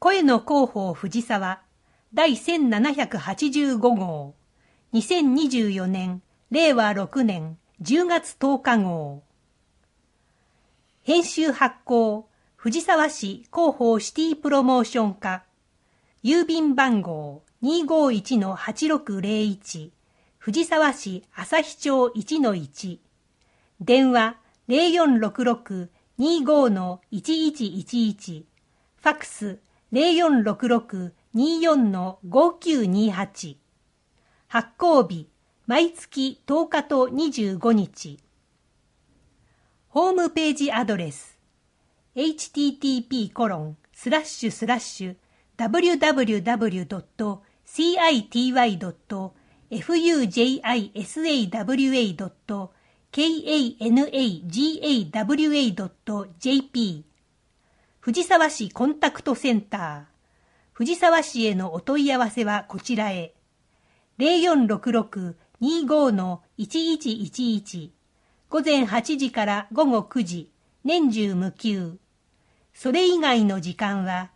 声の広報藤沢第1785号2024年令和6年10月10日号。編集発行藤沢市広報シティプロモーション課、郵便番号 251-8601 藤沢市旭町 1-1、 電話 0466-25-1111、 ファクス 0466-24-5928、 発行日毎月10日と25日。ホームページアドレス http://www.citiwa.fujisawa.jp 藤沢市コンタクトセンター、藤沢市へのお問い合わせはこちらへ。0466-25-1111、午前8時から午後9時、年中無休。それ以外の時間は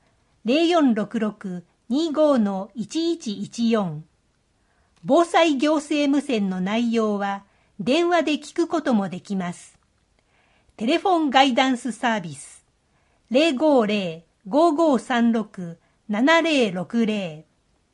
0466-25-1114。防災行政無線の内容は電話で聞くこともできます。テレフォンガイダンスサービス 050-5536-7060。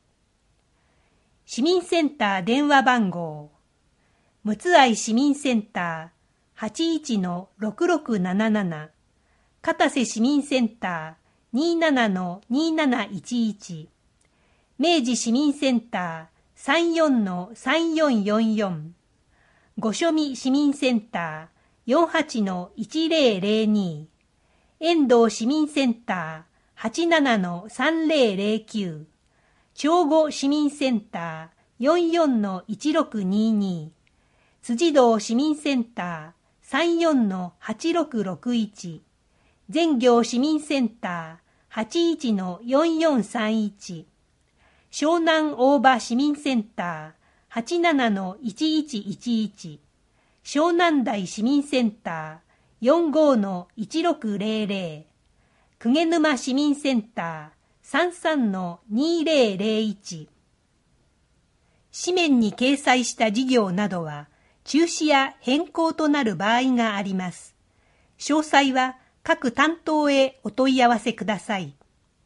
市民センター電話番号むつあい市民センター 81-6677、 片瀬市民センター 27-2711、 明治市民センター 34-3444、 御所見市民センター 48-1002、 遠藤市民センター 87-3009、 長後市民センター 44-1622、 辻堂市民センター 34-8661、 全行市民センター 81-4431、 湘南大場市民センター 87-1111、 湘南台市民センター 45-1600、 鵠沼市民センター 33-2001。 紙面に掲載した事業などは中止や変更となる場合があります。詳細は各担当へお問い合わせください。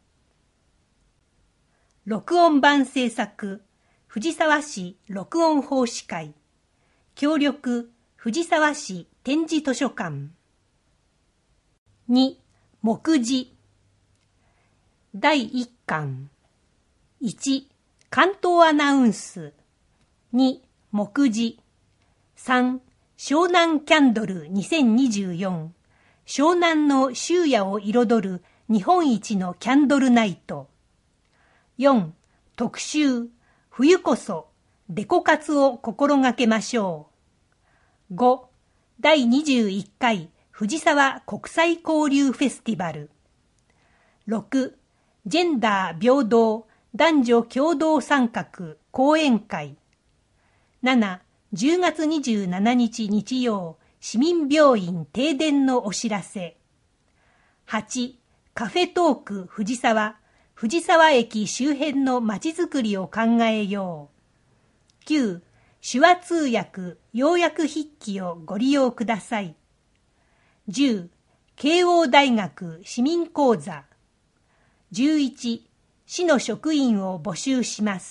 録音版制作藤沢市録音奉仕会、協力藤沢市展示図書館。2、目次。第1巻。1、関東アナウンス。2、目次。3、湘南キャンドル2024、湘南の終夜を彩る日本一のキャンドルナイト。4、特集、冬こそデコ活を心がけましょう。5、第21回藤沢国際交流フェスティバル。6、ジェンダー平等男女共同参画講演会。7、10月27日日曜、市民病院停電のお知らせ。8、カフェトーク藤沢、藤沢駅周辺のまちづくりを考えよう。9、手話通訳要約筆記をご利用ください。10、慶応大学市民講座。11、市の職員を募集します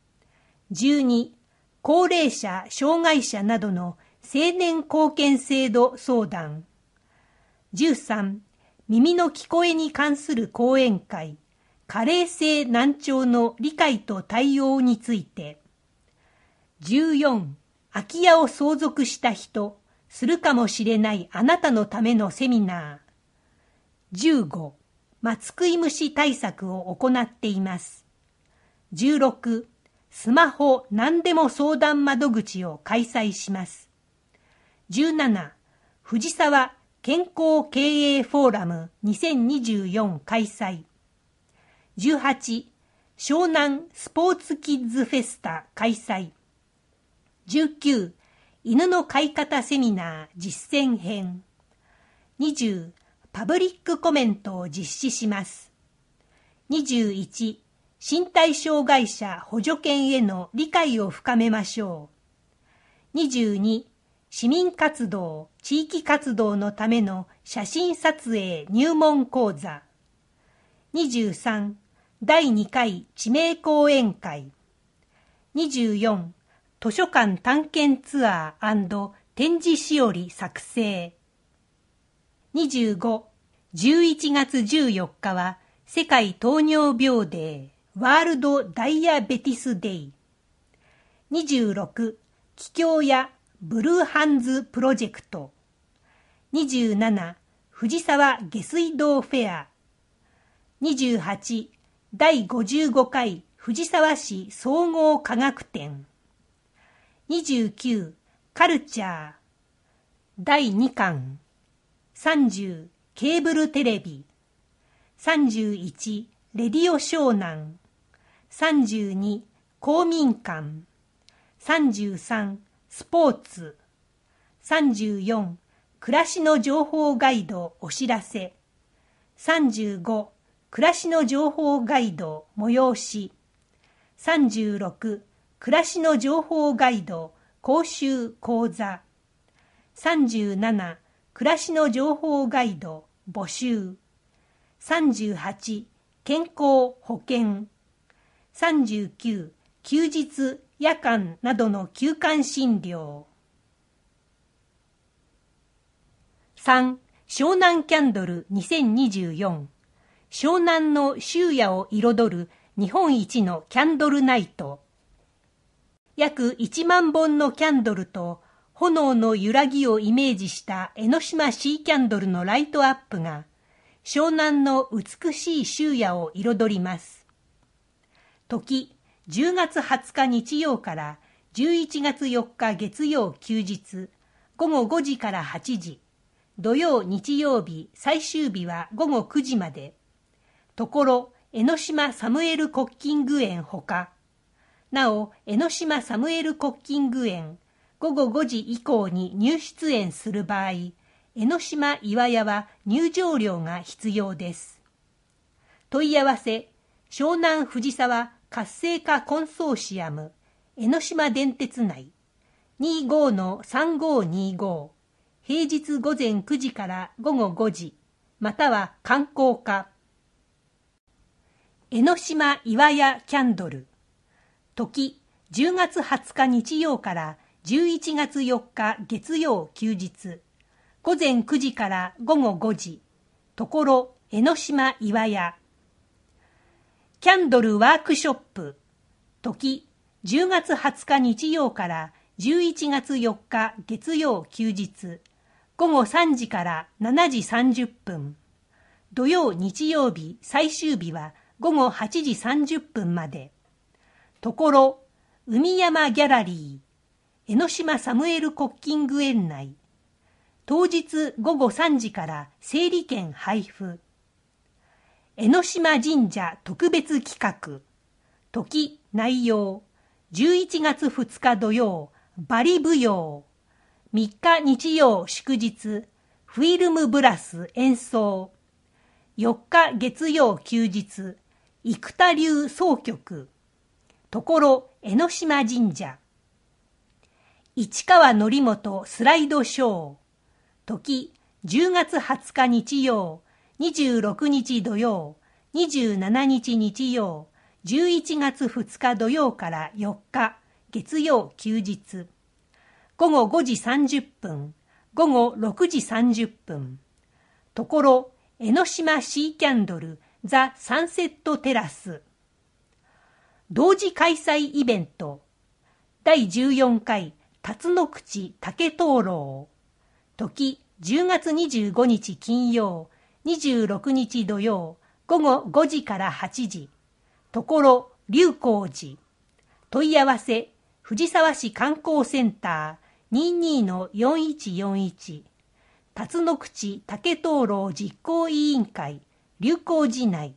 。12、高齢者・障害者などの青年貢献制度相談。13、耳の聞こえに関する講演会、加齢性難聴の理解と対応について。14、空き家を相続した人、するかもしれないあなたのためのセミナー。15、松食い虫対策を行っています。16、スマホ何でも相談窓口を開催します。17、藤沢健康経営フォーラム2024開催。18、湘南スポーツキッズフェスタ開催。19、犬の飼い方セミナー実践編。20、パブリックコメントを実施します。 21、身体障害者補助犬への理解を深めましょう。22、市民活動、地域活動のための写真撮影入門講座。23、第2回地名講演会。24、図書館探検ツアー&展示しおり作成。25、11月14日は世界糖尿病デー、ワールドダイヤベティスデイ。26、桔梗屋ブルーハンズプロジェクト。27、藤沢下水道フェア。28、第55回藤沢市総合科学展。29、カルチャー。第2巻。30、ケーブルテレビ。31、レディオ湘南。32、公民館。33、スポーツ。34、暮らしの情報ガイドお知らせ。35、暮らしの情報ガイド催し。36、暮らしの情報ガイド講習講座。37、暮らしの情報ガイド募集。38、健康保険。39、休日夜間などの休館診療。3、湘南キャンドル2024。湘南の終夜を彩る日本一のキャンドルナイト。約1万本のキャンドルと炎の揺らぎをイメージした江ノ島シーキャンドルのライトアップが湘南の美しい終夜を彩ります。時、10月20日日曜から11月4日月曜休日、午後5時から8時、土曜日曜日最終日は午後9時まで、ところ江ノ島サムエルコッキング園ほか、なお江ノ島サムエルコッキング園午後5時以降に入出園する場合、江ノ島岩屋は入場料が必要です。問い合わせ、湘南藤沢活性化コンソーシアム江ノ島電鉄内 25-3525 平日午前9時から午後5時または観光課。江ノ島岩屋キャンドル。時、10月20日日曜から11月4日月曜休日。午前9時から午後5時。ところ、江ノ島岩屋。キャンドルワークショップ。時、10月20日日曜から11月4日月曜休日。午後3時から7時30分。土曜日曜日最終日は午後8時30分まで。ところ、海山ギャラリー。江ノ島サムエルコッキング園内。当日午後3時から整理券配布。江ノ島神社特別企画。時、内容。11月2日土曜、バリ舞踊。3日日曜祝日、フィルムブラス演奏。4日月曜休日、生田流総曲。ところ、江ノ島神社。市川則本スライドショー。時、10月20日日曜、26日土曜、27日日曜、11月2日土曜から4日、月曜休日。午後5時30分、午後6時30分。ところ、江ノ島シーキャンドル、ザ・サンセットテラス。同時開催イベント。第14回、辰野口竹灯籠。時、10月25日金曜、26日土曜、午後5時から8時。ところ、龍光寺。問い合わせ、藤沢市観光センター 22-4141。辰野口竹灯籠実行委員会、龍光寺内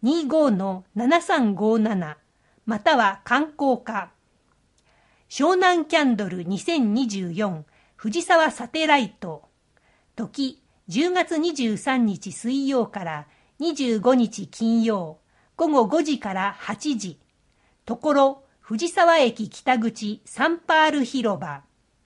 25-7357。または観光課。湘南キャンドル2024藤沢サテライト。時、10月23日水曜から25日金曜、 午後5時から8時、ところ藤沢駅北口サンパール広場。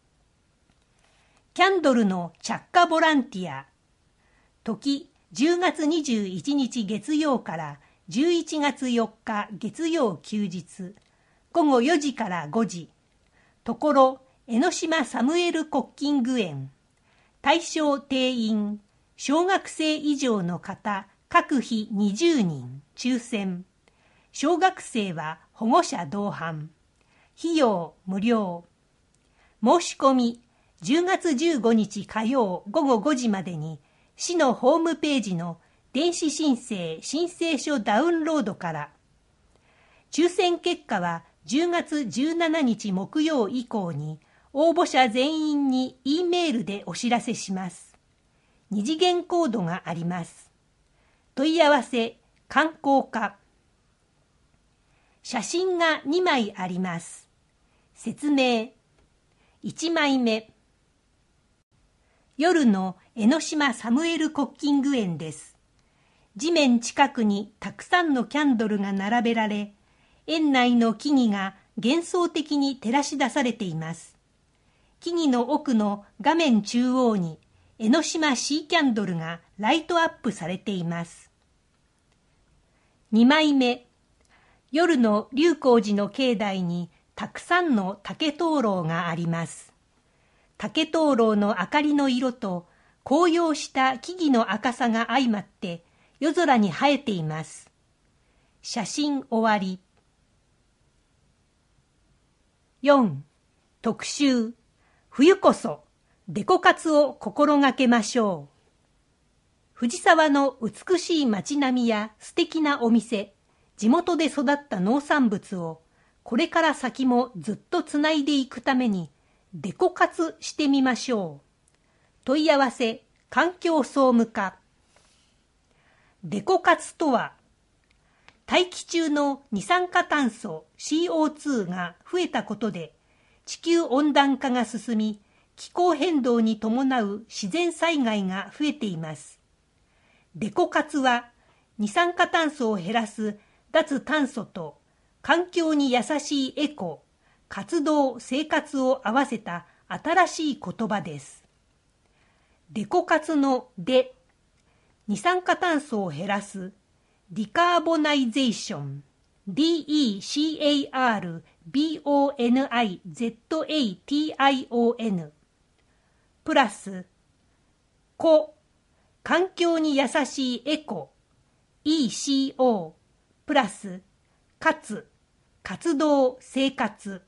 キャンドルの着火ボランティア。時10月21日月曜から11月4日月曜休日、午後4時から5時、ところ江ノ島サムエルコッキング園。対象定員、小学生以上の方、各日20人、抽選。小学生は保護者同伴。費用無料。申し込み、10月15日火曜午後5時までに、市のホームページの電子申請申請書ダウンロードから。抽選結果は10月17日木曜以降に、応募者全員に E メールでお知らせします。2次元コードがあります。問い合わせ、観光課。写真が2枚あります。説明。1枚目。夜の江ノ島サムエルコッキング園です。地面近くにたくさんのキャンドルが並べられ、園内の木々が幻想的に照らし出されています。木々の奥の画面中央に江ノ島シーキャンドルがライトアップされています。2枚目。夜の龍光寺の境内にたくさんの竹灯籠があります。竹灯籠の明かりの色と紅葉した木々の赤さが相まって夜空に映えています。写真終わり。4. 特集。冬こそデコ活を心がけましょう。藤沢の美しい街並みや素敵なお店、地元で育った農産物をこれから先もずっとつないでいくためにデコ活してみましょう。問い合わせ、環境総務課。デコ活とは、大気中の二酸化炭素 CO2 が増えたことで地球温暖化が進み、気候変動に伴う自然災害が増えています。デコ活は二酸化炭素を減らす脱炭素と環境に優しいエコ、活動、生活を合わせた新しい言葉です。デコ活のデ、二酸化炭素を減らす、ディカーボナイゼーション、DECARBONIZATION、プラス、コ、環境に優しいエコ、ECO、プラス、かつ、活動、生活。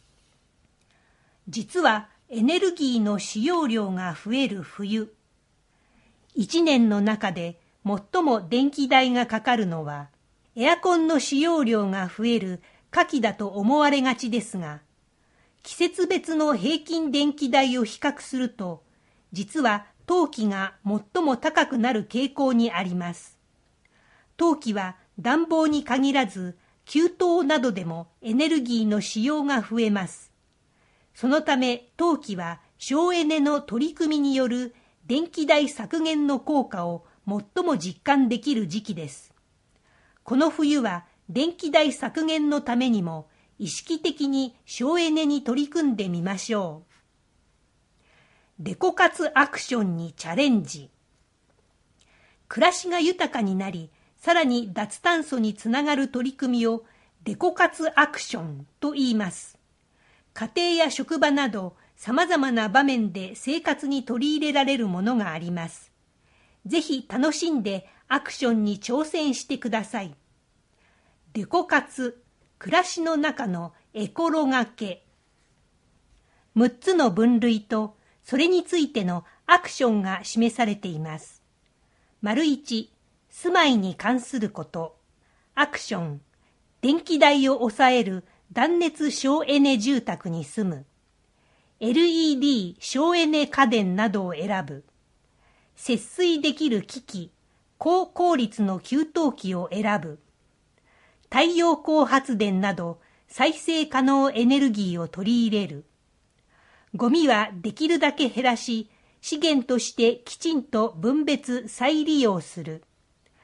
実はエネルギーの使用量が増える冬。一年の中で最も電気代がかかるのは、エアコンの使用量が増える夏季だと思われがちですが、季節別の平均電気代を比較すると、実は冬季が最も高くなる傾向にあります。冬季は暖房に限らず、給湯などでもエネルギーの使用が増えます。そのため冬季は省エネの取り組みによる電気代削減の効果を最も実感できる時期です。この冬は電気代削減のためにも意識的に省エネに取り組んでみましょう。デコ活アクションにチャレンジ。暮らしが豊かになり、さらに脱炭素につながる取り組みをデコ活アクションと言います。家庭や職場など様々な場面で生活に取り入れられるものがあります。ぜひ楽しんでアクションに挑戦してください。デコ活、暮らしの中のエコロがけ。6つの分類とそれについてのアクションが示されています。1、住まいに関すること。アクション、電気代を抑える断熱省エネ住宅に住む。LED 省エネ家電などを選ぶ。節水できる機器、高効率の給湯器を選ぶ。太陽光発電など再生可能エネルギーを取り入れる。ゴミはできるだけ減らし、資源としてきちんと分別再利用する。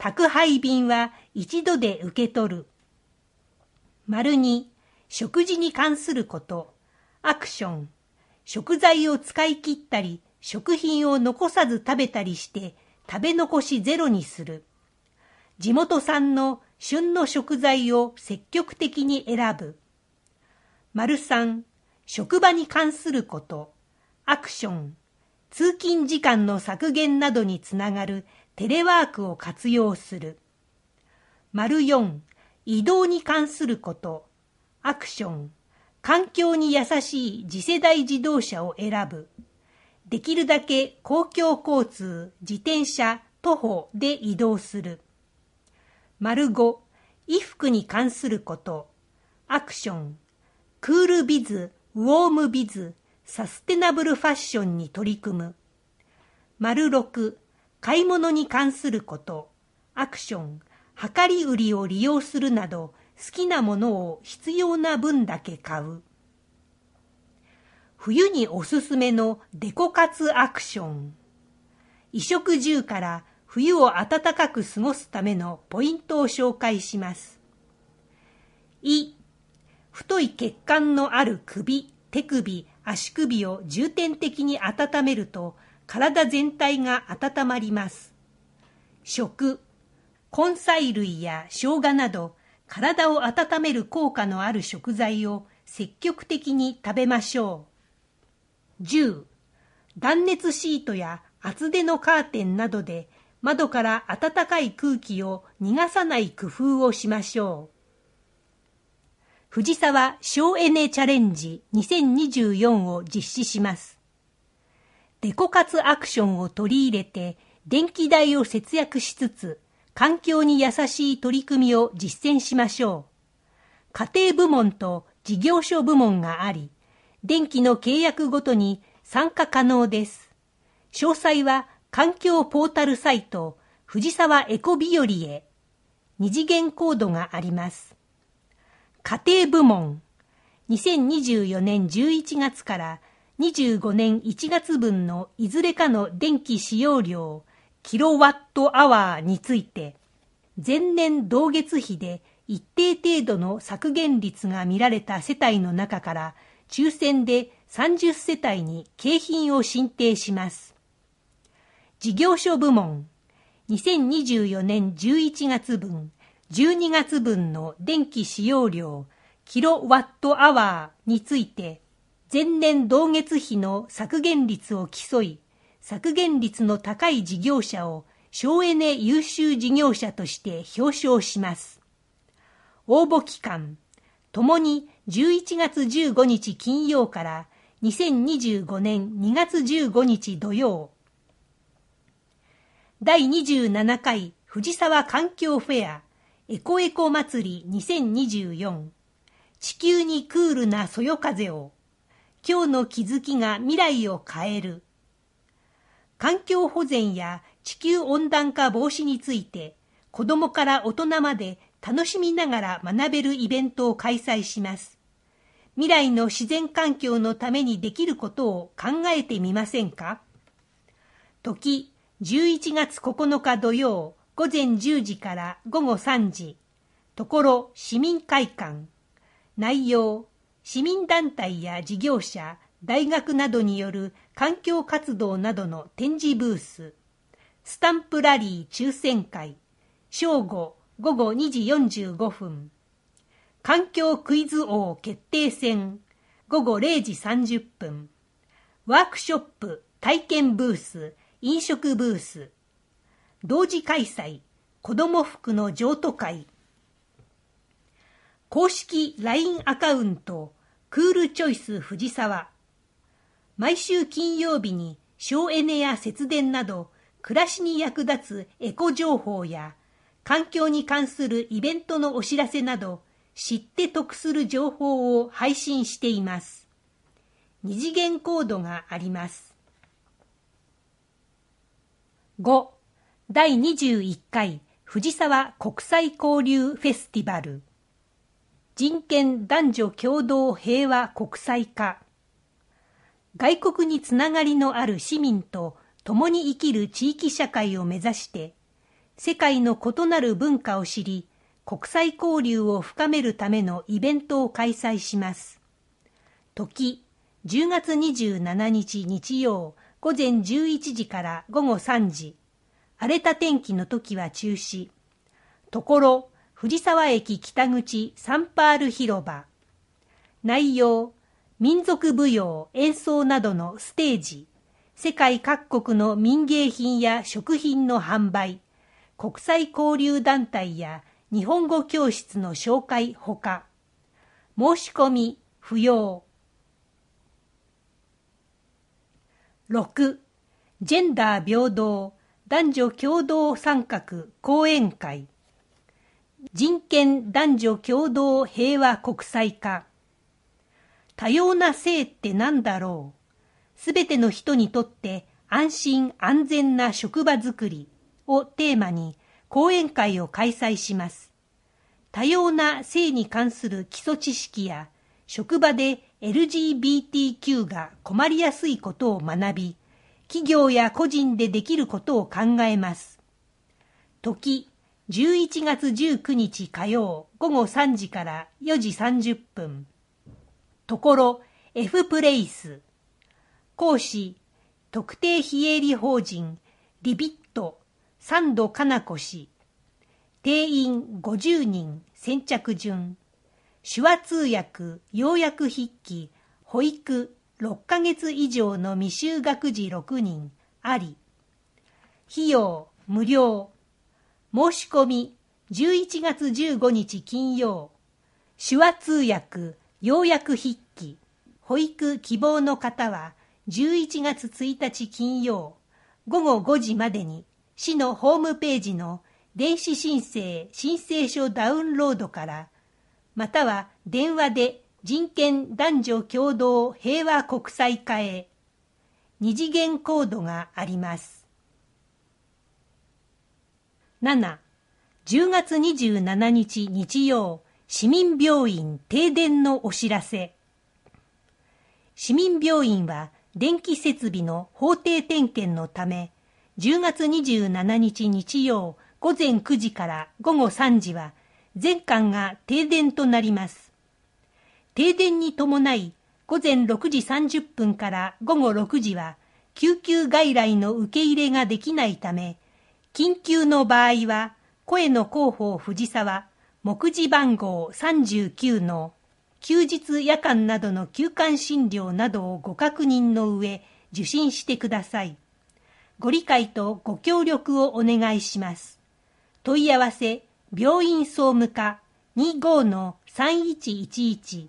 宅配便は一度で受け取る。2、食事に関すること。アクション。食材を使い切ったり、食品を残さず食べたりして食べ残しゼロにする。地元産の旬の食材を積極的に選ぶ。3、職場に関すること。アクション。通勤時間の削減などにつながるテレワークを活用する。4、移動に関すること。アクション。環境に優しい次世代自動車を選ぶ。できるだけ公共交通、自転車、徒歩で移動する。5、衣服に関すること。アクション。クールビズ、ウォームビズ、サステナブルファッションに取り組む。6、買い物に関すること。アクション。量り売りを利用するなど、好きなものを必要な分だけ買う。冬におすすめのデコ活アクション。衣食住から冬を暖かく過ごすためのポイントを紹介します。太い血管のある首、手首、足首を重点的に温めると体全体が温まります。食。根菜類や生姜など体を温める効果のある食材を積極的に食べましょう。10、断熱シートや厚手のカーテンなどで窓から暖かい空気を逃がさない工夫をしましょう。藤沢省エネチャレンジ2024を実施します。デコ活アクションを取り入れて電気代を節約しつつ環境に優しい取り組みを実践しましょう。家庭部門と事業所部門があり、電気の契約ごとに参加可能です。詳細は環境ポータルサイト藤沢エコ日和へ。2次元コードがあります。家庭部門、2024年11月から25年1月分のいずれかの電気使用量キロワットアワーについて、前年同月比で一定程度の削減率が見られた世帯の中から抽選で30世帯に景品を進呈します。事業所部門、2024年11月分、12月分の電気使用量キロワットアワーについて、前年同月比の削減率を競い、削減率の高い事業者を省エネ優秀事業者として表彰します。応募期間、ともに11月15日金曜から2025年2月15日土曜。第27回藤沢環境フェアエコエコ祭り2024。地球にクールなそよ風を。今日の気づきが未来を変える。環境保全や地球温暖化防止について子どもから大人まで楽しみながら学べるイベントを開催します。未来の自然環境のためにできることを考えてみませんか？時、11月9日土曜午前10時から午後3時。ところ市民会館。内容、市民団体や事業者、大学などによる環境活動などの展示ブース、スタンプラリー抽選会、正午午後2時45分、環境クイズ王決定戦、午後0時30分、ワークショップ、体験ブース、飲食ブース、同時開催、子ども服の譲渡会、公式 LINE アカウント、クールチョイス藤沢。毎週金曜日に省エネや節電など暮らしに役立つエコ情報や環境に関するイベントのお知らせなど知って得する情報を配信しています。二次元コードがあります。5. 第21回藤沢国際交流フェスティバル。人権男女共同平和国際化。外国につながりのある市民と共に生きる地域社会を目指して、 世界の異なる文化を知り、国際交流を深めるためのイベントを開催します。時、10月27日日曜、午前11時から午後3時。荒れた天気の時は中止。ところ、藤沢駅北口サンパール広場。内容、民族舞踊、演奏などのステージ、世界各国の民芸品や食品の販売、国際交流団体や日本語教室の紹介ほか。申し込み不要。6. ジェンダー平等、男女共同参画講演会。人権男女共同平和国際化。多様な性って何だろう。すべての人にとって安心安全な職場づくりをテーマに講演会を開催します。多様な性に関する基礎知識や職場で LGBTQ が困りやすいことを学び、企業や個人でできることを考えます。時、11月19日火曜午後3時から4時30分。ところ、F プレイス。講師、特定非営利法人、リビット、三度かなこ氏。定員50人、先着順。手話通訳、要約筆記、保育、6ヶ月以上の未就学児6人、あり。費用、無料。申し込み、11月15日金曜。手話通訳、要約筆記、保育希望の方は、11月1日金曜、午後5時までに、市のホームページの電子申請申請書ダウンロードから、または電話で人権男女共同平和国際化へ、二次元コードがあります。7. 10月27日日曜、市民病院停電のお知らせ。市民病院は電気設備の法定点検のため、10月27日日曜午前9時から午後3時は全館が停電となります。停電に伴い、午前6時30分から午後6時は救急外来の受け入れができないため、緊急の場合は声の広報藤沢目次番号39の休日夜間などの休館診療などをご確認の上受診してください。ご理解とご協力をお願いします。問い合わせ病院総務課 25-3111。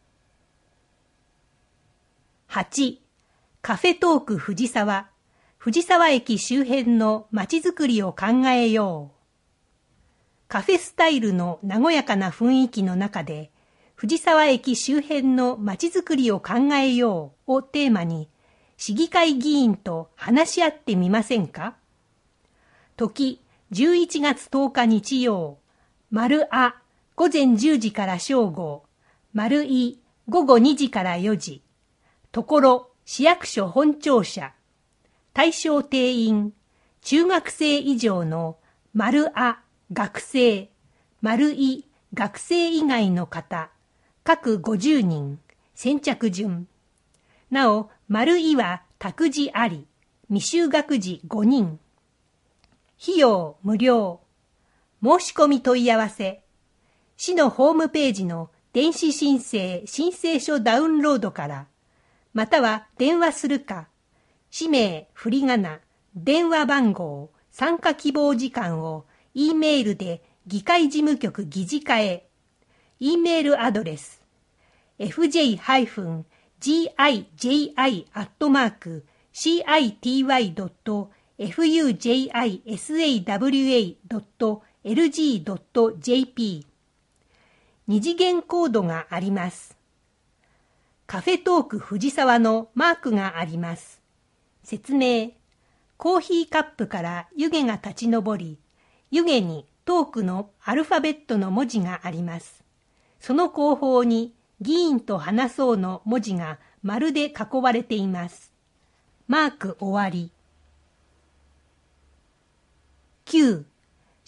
8. カフェトーク藤沢駅周辺のまちづくりを考えよう。カフェスタイルの和やかな雰囲気の中で、藤沢駅周辺のまちづくりを考えようをテーマに、市議会議員と話し合ってみませんか。時、11月10日日曜、丸あ、午前10時から正午、丸い、午後2時から4時。ところ、市役所本庁舎。対象定員、中学生以上の丸あ、学生、丸い、学生以外の方、各50人、先着順。なお、丸いは託児あり、未就学児5人。費用無料。申し込み問い合わせ。市のホームページの電子申請申請書ダウンロードから、または電話するか、氏名、振り仮名、電話番号、参加希望時間を E メールで議会事務局議事課へ。E メールアドレス fji-city.fujisawa.lg.jp。 二次元コードがあります。カフェトーク藤沢のマークがあります。説明。コーヒーカップから湯気が立ち上り、湯気にトークのアルファベットの文字があります。その後方に議員と話そうの文字が丸で囲われています。マーク終わり。9.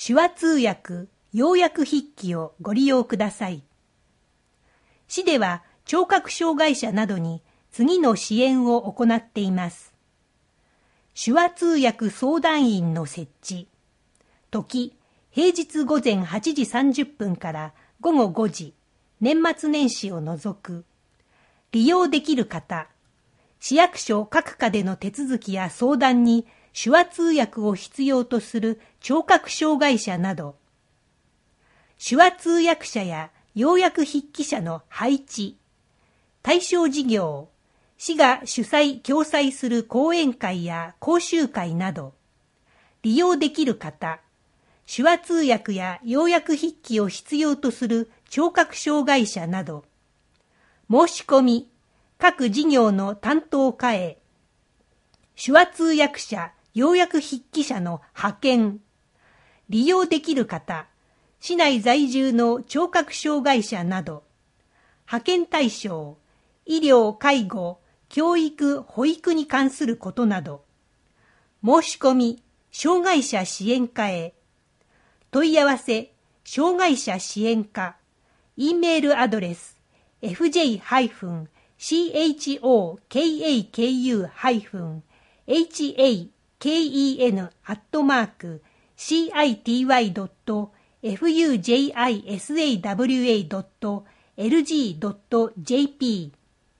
手話通訳、要約筆記をご利用ください。市では聴覚障害者などに次の支援を行っています。手話通訳相談員の設置。時、平日午前8時30分から午後5時、年末年始を除く。利用できる方、市役所各課での手続きや相談に手話通訳を必要とする聴覚障害者など、手話通訳者や要約筆記者の配置、対象事業、市が主催・共催する講演会や講習会など、利用できる方、手話通訳や要約筆記を必要とする聴覚障害者など、申し込み、各事業の担当課へ、手話通訳者、要約筆記者の派遣、利用できる方、市内在住の聴覚障害者など、派遣対象、医療・介護、教育・保育に関することなど、申し込み、障害者支援課へ、問い合わせ、障害者支援課、E メールアドレス、fujhaken-city-haken-city-wawa.lg.jp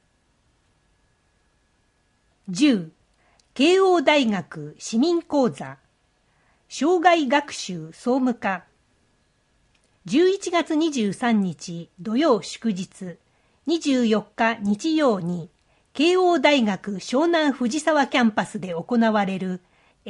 10. 慶応大学市民講座障害学習総務課11月23日土曜祝日24日日曜に慶応大学湘南藤沢キャンパスで行われる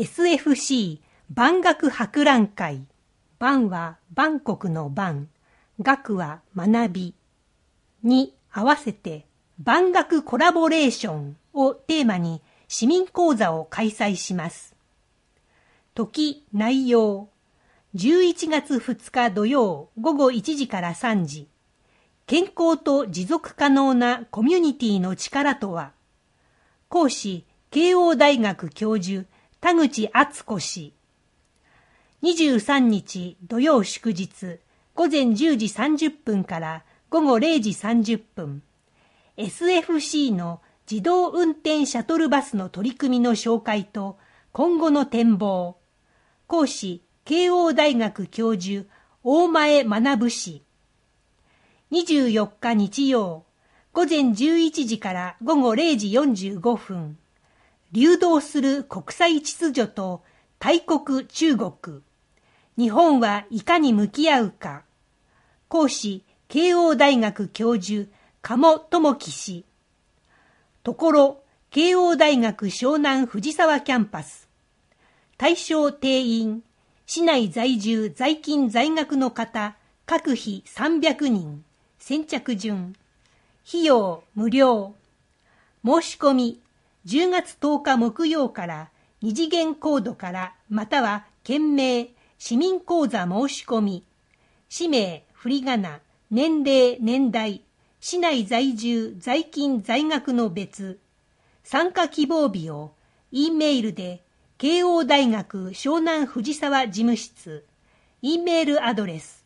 SFC 万学博覧会。万は万国の万、学は学びに合わせて万学コラボレーションをテーマに市民講座を開催します。時、内容、11月2日土曜午後1時から3時、健康と持続可能なコミュニティの力とは、講師、慶応大学教授、田口敦子氏。23日土曜祝日、午前10時30分から午後0時30分、SFC の自動運転シャトルバスの取り組みの紹介と今後の展望。講師、慶応大学教授、大前学氏。24日日曜、午前11時から午後0時45分。流動する国際秩序と大国中国。日本はいかに向き合うか。講師、慶応大学教授、鴨智樹氏。ところ、慶応大学湘南藤沢キャンパス。対象定員、市内在住在勤在学の方、各費300人、先着順。費用無料。申し込み、10月10日木曜から2次元コードからまたは件名、市民講座申し込み、氏名、振り仮名、年齢、年代、市内在住在勤在学の別、参加希望日を E メールで慶応大学湘南藤沢事務室 E メールアドレス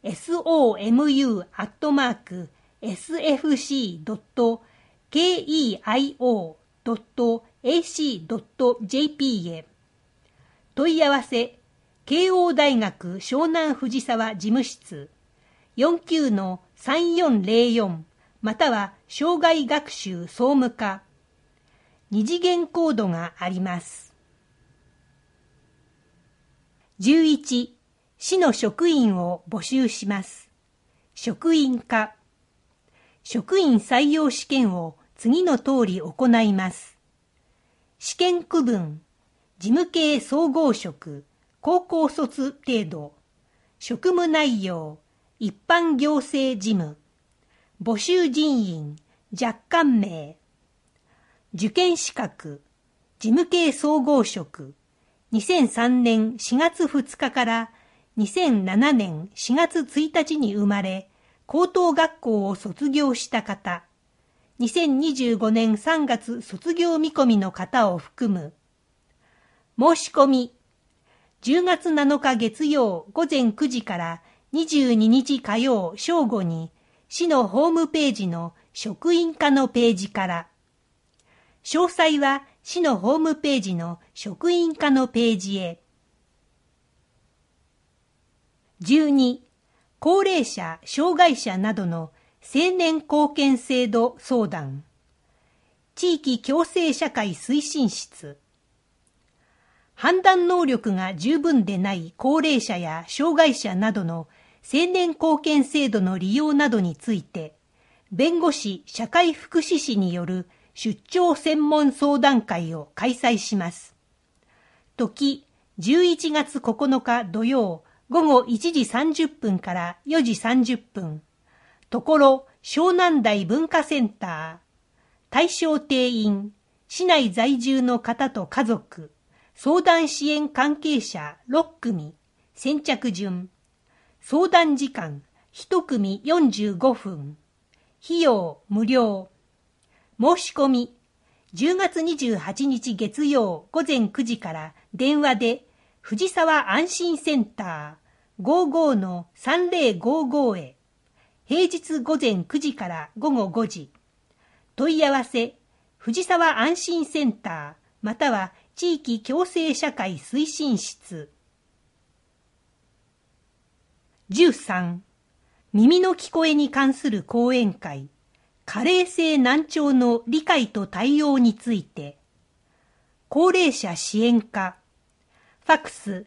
somu@sfc.keio.ac.jp へ問い合わせ慶応大学湘南藤沢事務室 49-3404 または障害学習総務課2次元コードがあります。11. 市の職員を募集します。職員課。職員採用試験を次の通り行います。試験区分、事務系総合職、高校卒程度、職務内容、一般行政事務、募集人員、若干名、受験資格、事務系総合職、2003年4月2日から2007年4月1日に生まれ、高等学校を卒業した方、2025年3月卒業見込みの方を含む。申し込み、 10月7日月曜午前9時から22日火曜正午に市のホームページの職員課のページから。詳細は市のホームページの職員課のページへ。12、高齢者・障害者などの青年貢献制度相談。地域共生社会推進室。判断能力が十分でない高齢者や障害者などの青年貢献制度の利用などについて、弁護士・社会福祉士による出張専門相談会を開催します。時、11月9日土曜午後1時30分から4時30分。ところ、湘南台文化センター。対象定員、市内在住の方と家族、相談支援関係者6組、先着順。相談時間、1組45分。費用無料。申し込み、10月28日月曜午前9時から電話で、藤沢安心センター 55-3055 へ。平日午前9時から午後5時。問い合わせ、藤沢安心センター、または地域共生社会推進室。13、耳の聞こえに関する講演会、加齢性難聴の理解と対応について、高齢者支援課、ファクス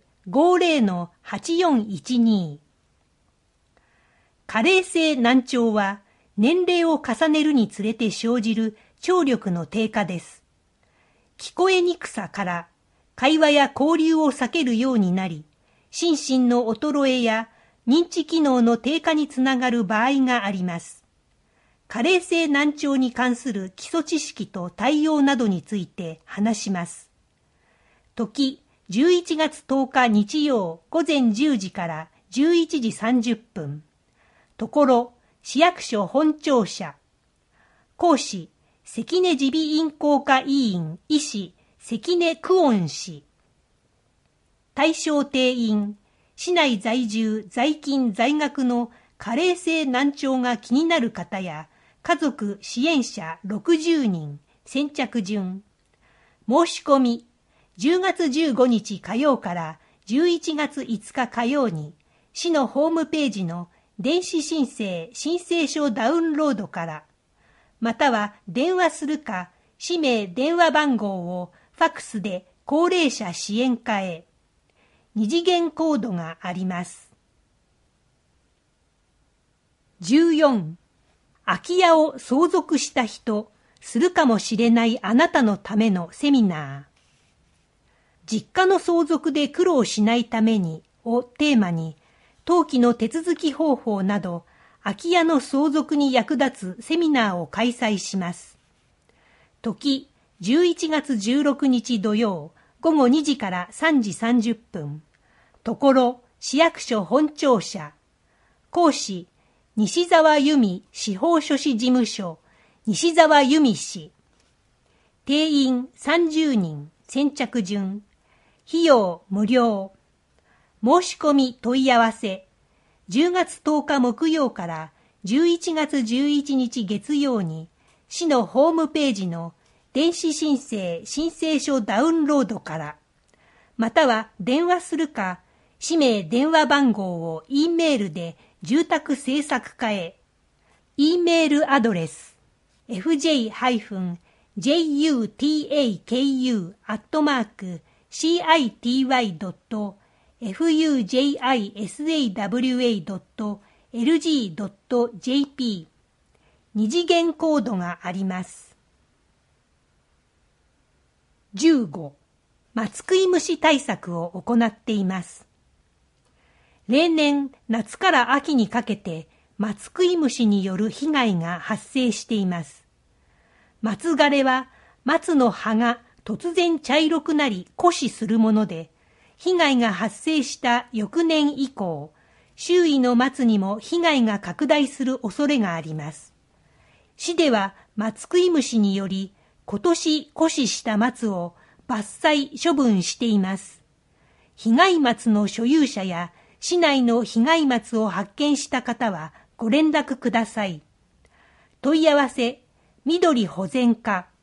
50-8412。加齢性難聴は年齢を重ねるにつれて生じる聴力の低下です。聞こえにくさから会話や交流を避けるようになり、心身の衰えや認知機能の低下につながる場合があります。加齢性難聴に関する基礎知識と対応などについて話します。時、11月10日日曜午前10時から11時30分。ところ、市役所本庁舎。講師、関根耳鼻咽喉科医院医師、関根久遠氏。対象定員、市内在住在勤在学の加齢性難聴が気になる方や、家族支援者60人、先着順。申し込み、10月15日火曜から11月5日火曜に、市のホームページの電子申請書ダウンロードから、または電話するか、氏名電話番号をファクスで高齢者支援課へ。二次元コードがあります。14、空き家を相続した人、するかもしれないあなたのためのセミナー。実家の相続で苦労しないためにをテーマに、登記の手続き方法など、空き家の相続に役立つセミナーを開催します。時、11月16日土曜、午後2時から3時30分。ところ、市役所本庁舎。講師、西澤由美司法書士事務所、西澤由美氏。定員30人、先着順。費用無料。申し込み問い合わせ、10月10日木曜から11月11日月曜に、市のホームページの電子申請書ダウンロードから、または電話するか、氏名電話番号を E メールで住宅政策課へ。E メールアドレス、fujitaku@city-fujisawa.lg.jp。 二次元コードがあります。15、松食い虫対策を行っています。例年、夏から秋にかけて松食い虫による被害が発生しています。松枯れは松の葉が突然茶色くなり枯死するもので、被害が発生した翌年以降、周囲の松にも被害が拡大する恐れがあります。市では松食い虫により今年枯死した松を伐採処分しています。 被害松の所有者や市内の被害松を発見した方はご連絡ください。問い合わせ、緑保全課